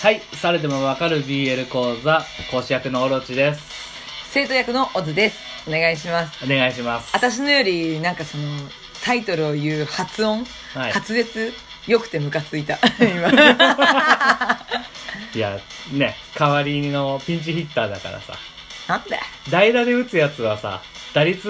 はい、されてもわかる BL 講座講師役のオロチです。 生徒役のオズです。お願いします。 お願いします。 私のよりなんかそのタイトルを言う発音、 はい、 滑舌よくてムカついた今いやね、代わりのピンチヒッターだからさ、 なんで代打で打つやつはさ、打率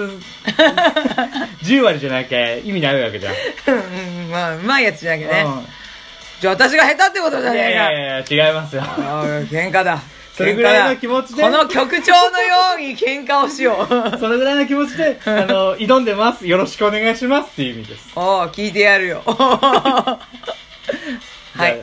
10割じゃなきゃ意味ないわけじゃん。 まあうまいやつじゃなきゃね、 うん、 じゃあ私が下手ってことじゃねえか。 いや違いますよ。 喧嘩だ。 それぐらいの気持ちでこの局長のように喧嘩をしようそれぐらいの気持ちで挑んでます、よろしくお願いしますっていう意味です。 おー、聞いてやるよはい、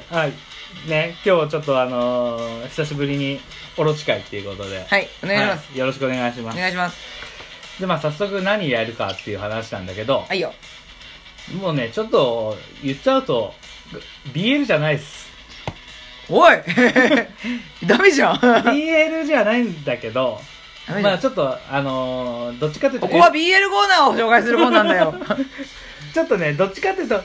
はい、ね、今日ちょっと久しぶりにオロチ会っていうことで、 はい、お願いします、 はい、よろしくお願いします。 お願いします。 で、まあ早速何やるかっていう話なんだけど、 はいよ。 もうね、ちょっと言っちゃうと BL じゃないっす。 おいダメじゃん BL じゃないんだけど、まあちょっとどっちかというとここは BL コーナーを紹介するコーナーなんだよちょっとね、どっちかというと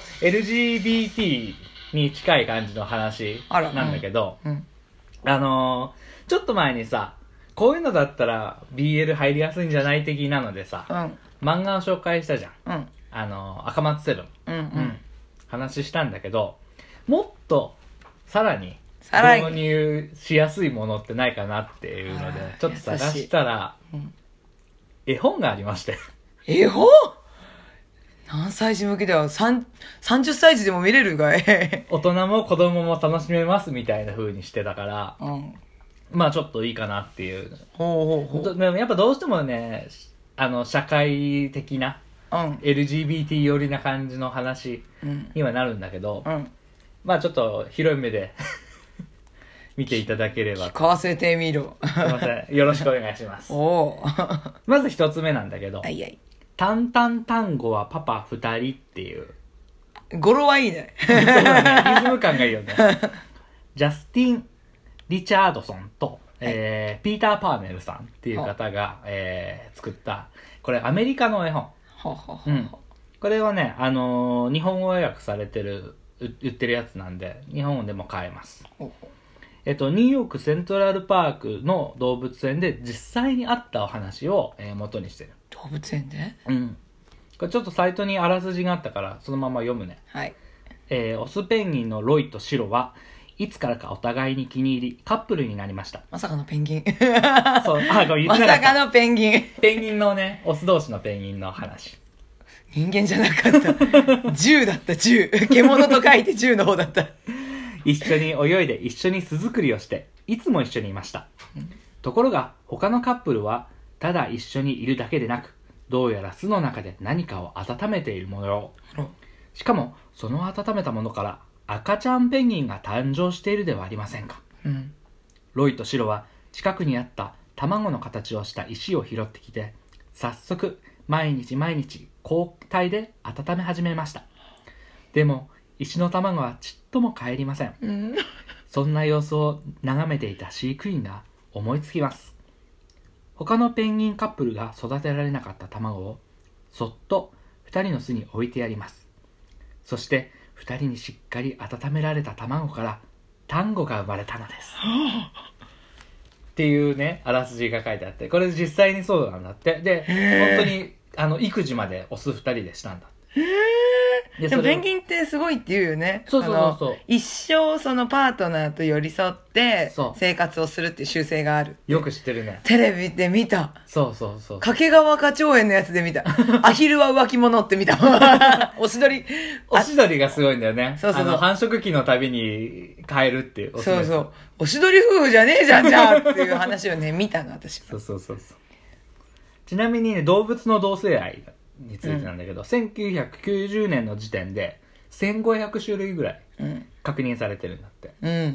LGBT に近い感じの話なんだけど、ちょっと前にさ、こういうのだったら BL 入りやすいんじゃない的なのでさ、漫画を紹介したじゃん。赤松セブン。話したんだけど、もっとさらに導入しやすいものってないかなっていうので、ちょっと探したら、絵本がありまして。 絵本？何歳児向けだよ。30歳児でも見れるかい大人も子供も楽しめますみたいな風にしてたから、まあちょっといいかなっていう。でもやっぱどうしてもね、社会的な、LGBT 寄りな感じの話にはなるんだけど、まあちょっと広い目で見ていただければ。 聞かせてみろ。 すいません。よろしくお願いします。まず一つ目なんだけど、タンタンタンゴはパパ2人っていう。 語呂はいいね。 そうだね。リズム感がいいよね。ジャスティン・リチャードソンと、ピーター・パーネルさんっていう方が、作った、これアメリカの絵本。これはね、日本語訳されてる、売ってるやつなんで、日本でも買えます。ニューヨークセントラルパークの動物園で実際にあったお話を、元にしてる。 動物園で？ これちょっとサイトにあらすじがあったからそのまま読むね。オスペンギンのロイとシロはいつからかお互いに気に入りカップルになりました。 まさかのペンギンそう、これ言ってなかった。 まさかのペンギン。 ペンギンのね、オス同士のペンギンの話。 人間じゃなかった銃だった。銃。獣と書いて銃の方だった一緒に泳いで一緒に巣作りをしていつも一緒にいました。ところが他のカップルはただ一緒にいるだけでなく、どうやら巣の中で何かを温めている模様。しかもその温めたものから赤ちゃんペンギンが誕生しているではありませんか。ロイとシロは近くにあった卵の形をした石を拾ってきて、早速毎日交代で温め始めました。でも石の卵はちっとも帰りません。そんな様子を眺めていた飼育員が思いつきます。他のペンギンカップルが育てられなかった卵をそっと2人の巣に置いてやります。そして2人にしっかり温められた卵からタンゴが生まれたのですっていうね、あらすじが書いてあって、これ実際にそうなんだって。で、本当に育児までオス2人でしたんだって。 でもペンギンってすごいって言うよね。 そう一生そのパートナーと寄り添って生活をするっていう習性がある。 よく知ってるね。 テレビで見た。 そう掛川花鳥園のやつで見た。アヒルは浮気者って見たおしどりがすごいんだよね。繁殖期のたびに変えるっていう。 おしどり夫婦じゃねえじゃんじゃあっていう話をね見たの私。 ちなみにね、動物の同性愛についてなんだけど、1990年の時点で1500種類ぐらい確認されてるんだって。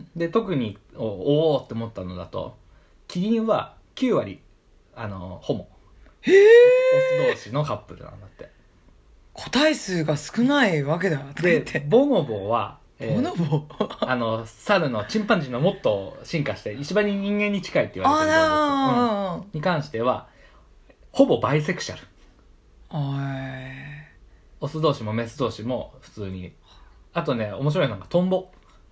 で、特におーって思ったのだと、キリンは9割ホモ、オス同士のカップルなんだって。 個体数が少ないわけだで、ボノボは猿のチンパンジーのもっと進化して一番に人間に近いって言われてる動物、に関してはほぼバイセクシャル。オス同士もメス同士も普通に。あとね、面白いのがトンボ。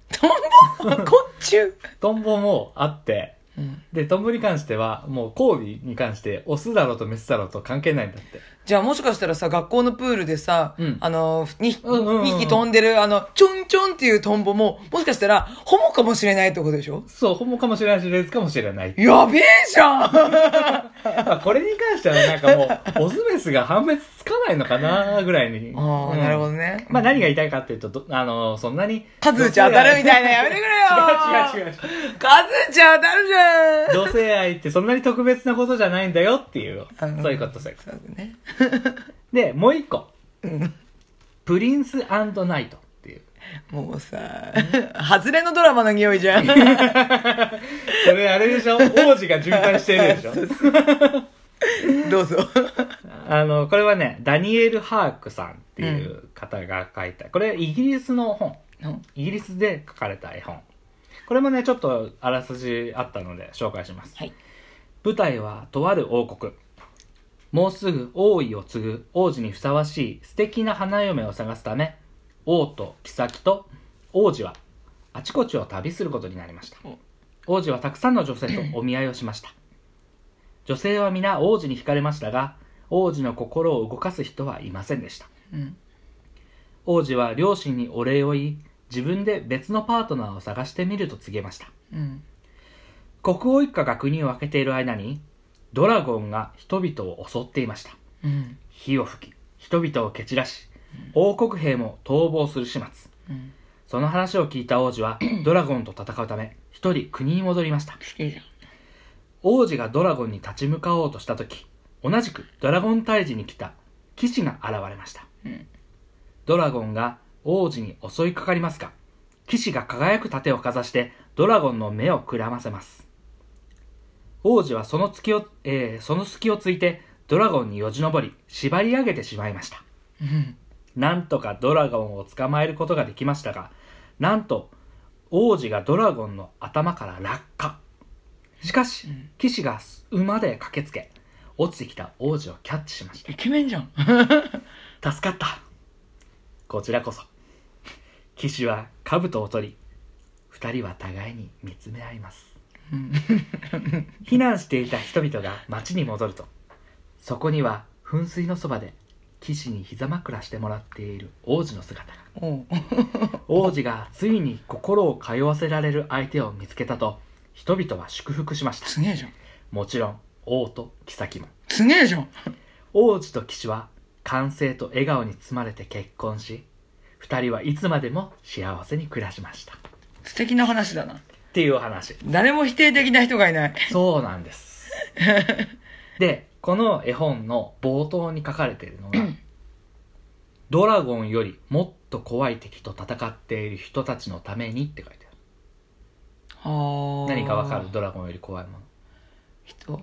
トンボ昆虫。 トンボもあって、で、トンボに関しては、もう交尾に関して、オスだろうとメスだろうと関係ないんだって。 じゃあもしかしたらさ、学校のプールでさ、 うん 2匹飛んでる、ちょんちょんっていうトンボも、もしかしたら、ホモかもしれないってことでしょ？ そう、ホモかもしれないし、レズかもしれない。 やべえじゃんこれに関してはなんかもう、オスメスが判別つかないのかなぐらいに。 ああ、なるほどね。 まあ何が言いたいかっていうと、そんなに。 数打ち当たるみたいなやめてくれよ違う。 数打ち当たるじゃん。 同性愛ってそんなに特別なことじゃないんだよっていう、そういうことさ。 そうね。 で、もう一個。プリンス&ナイトっていう。 もうさ、外れのドラマの匂いじゃん。 それあれでしょ？王子が循環してるでしょ？ どうぞ。 これはね、ダニエル・ハークさんっていう方が書いた、これイギリスの本。イギリスで書かれた絵本。これもね、ちょっとあらすじあったので紹介します。 はい。 舞台はとある王国。もうすぐ王位を継ぐ王子にふさわしい素敵な花嫁を探すため、王と妃と王子はあちこちを旅することになりました。王子はたくさんの女性とお見合いをしました。女性は皆王子に惹かれましたが、王子の心を動かす人はいませんでした。王子は両親にお礼を言い、自分で別のパートナーを探してみると告げました。国王一家が国を分けている間に、ドラゴンが人々を襲っていました。火を吹き、人々を蹴散らし、王国兵も逃亡する始末。その話を聞いた王子はドラゴンと戦うため一人国に戻りました。王子がドラゴンに立ち向かおうとしたとき、同じくドラゴン退治に来た騎士が現れました。ドラゴンが王子に襲いかかりますが、騎士が輝く盾をかざしてドラゴンの目をくらませます。王子はその隙をついてドラゴンによじ登り、縛り上げてしまいました。なんとかドラゴンを捕まえることができましたが、なんと王子がドラゴンの頭から落下。しかし、騎士が馬で駆けつけ、落ちてきた王子をキャッチしました。 イケメンじゃん。 助かった。こちらこそ。騎士は兜を取り、二人は互いに見つめ合います。避難していた人々が町に戻ると、そこには噴水のそばで騎士に膝枕してもらっている王子の姿が。王子がついに心を通わせられる相手を見つけたと人々は祝福しました。 すげえじゃん。 もちろん王と妃も。 すげえじゃん。 王子と騎士は歓声と笑顔に包まれて結婚し、二人はいつまでも幸せに暮らしました。 素敵な話だなっていうお話。 誰も否定的な人がいない。 そうなんですで、この絵本の冒頭に書かれているのがドラゴンよりもっと怖い敵と戦っている人たちのためにって書いてある。何かわかる？ドラゴンより怖いもの。 人。 そう。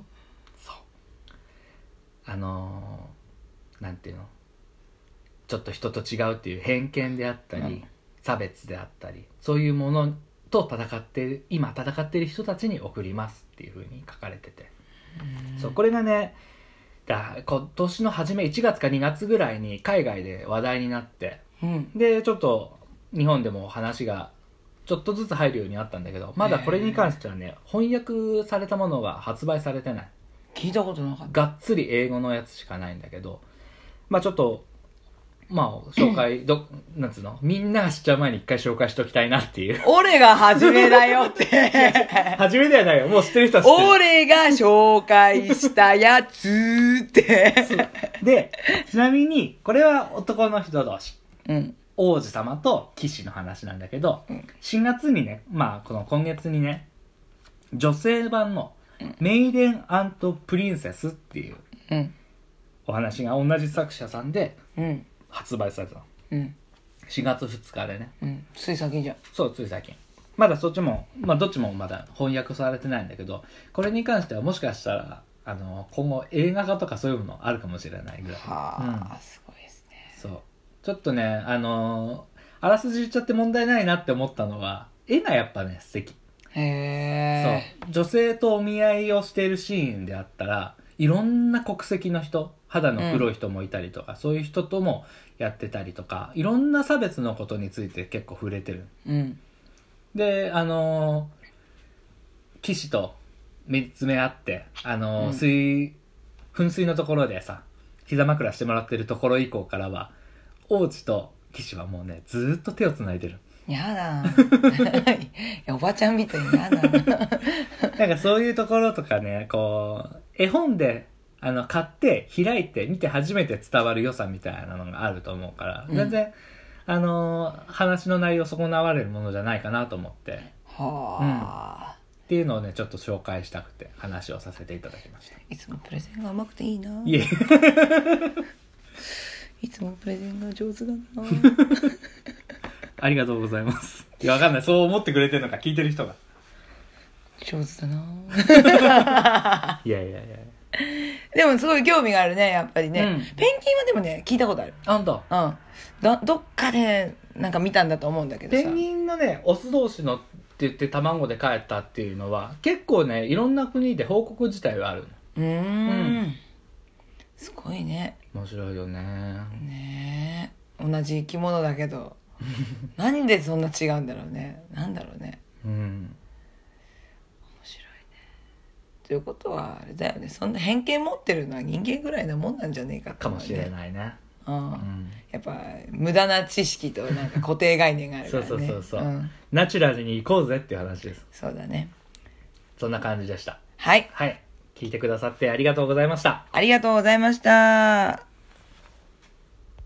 なんていうの？ちょっと人と違うっていう偏見であったり、差別であったり、そういうものと今戦っている人たちに送りますっていう風に書かれてて。そう、これがね、今年の初め1月か2月ぐらいに海外で話題になって、でちょっと日本でも話がちょっとずつ入るようになったんだけど、まだこれに関してはね、翻訳されたものが発売されてない。 聞いたことなかった。 がっつり英語のやつしかないんだけど、まあちょっと紹介なんつうの、みんなが知っちゃう前に一回紹介しておきたいなっていう。 俺が初めだよって初めではないよ、もう知ってる人は知ってる。 俺が紹介したやつってで、ちなみにこれは男の人同士、王子様と騎士の話なんだけど、4月にね、今月にね、女性版のメイデン&プリンセスっていうお話が同じ作者さんで発売されたの。4月2日でね。 つい最近じゃん。 そう、つい最近。まだそっちも、どっちもまだ翻訳されてないんだけど、これに関してはもしかしたら今後映画化とかそういうのあるかもしれないぐらい。 すごいですね。 そう。ちょっとね、あらすじ言っちゃって問題ないなって思ったのは、絵がやっぱね、素敵。そう。女性とお見合いをしているシーンであったら、いろんな国籍の人、肌の黒い人もいたりとか、そういう人ともやってたりとか、いろんな差別のことについて結構触れてる。 で騎士と見つめ合って噴水のところでさ膝枕してもらってるところ以降からは王子と騎士はもうねずーっと手をつないでる。 やだいやおばちゃんみたいにやだなんかそういうところとかねこう絵本で買って開いて見て初めて伝わる良さみたいなのがあると思うから、全然話の内容損なわれるものじゃないかなと思ってはあ、 っていうのをねちょっと紹介したくて話をさせていただきました。 いつもプレゼンが甘くていいな。 いえいつもプレゼンが上手だなありがとうございます。いやわかんない、そう思ってくれてるのか聞いてる人が上手だないやいやいやでもすごい興味があるねやっぱりね、 うんペンギンはでもね聞いたことある。 あんたどっかでなんか見たんだと思うんだけどさ、 ペンギンのねオス同士のって言って卵で帰ったっていうのは結構ねいろんな国で報告自体はあるの。 すごいね。 面白いよね。 ねえ同じ生き物だけどなんでそんな違うんだろうね。なんだろうね。 うん面白いね。ということはあれだよね、そんな偏見持ってるのは人間ぐらいなもんなんじゃねえかって思うねかもしれないね。 やっぱ無駄な知識となんか固定概念があるからねそう、ナチュラルに行こうぜっていう話です。 そうだね。 そんな感じでした。 はい、 はい、聞いてくださってありがとうございました。 ありがとうございました。